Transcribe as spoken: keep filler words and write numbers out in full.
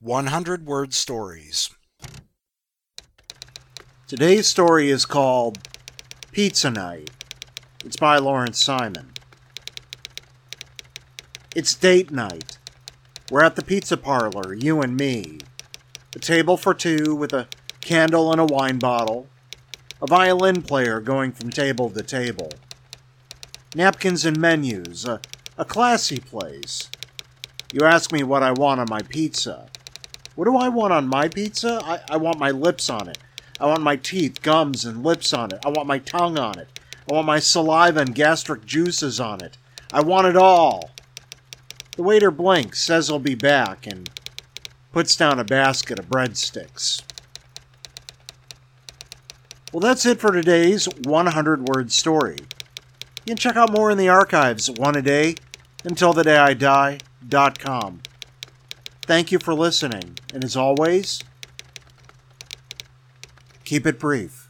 one hundred word stories. Today's story is called Pizza Night. It's by Lawrence Simon. It's date night. We're at the pizza parlor, you and me. A table for two with a candle and a wine bottle. A violin player going from table to table. Napkins and menus. A, a classy place. You ask me what I want on my pizza. What do I want on my pizza? I, I want my lips on it. I want my teeth, gums, and lips on it. I want my tongue on it. I want my saliva and gastric juices on it. I want it all. The waiter blinks, says he'll be back, and puts down a basket of breadsticks. Well, that's it for today's one hundred word story. You can check out more in the archives at one a day until the day I die dot com. Thank you for listening, and as always, keep it brief.